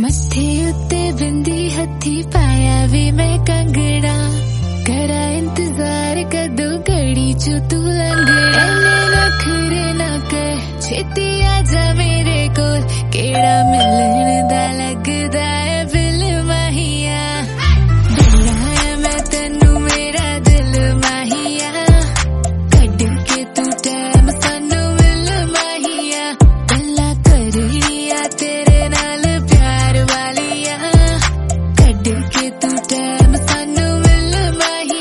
मत्थे उत्ते बिंदी हथी पाया वे मैं कंगड़ा करा इंतजार कदों घड़ी चो तू लंघड़ा एने नखरे ना कर छेती आजा मेरे कोल केड़ा मिलन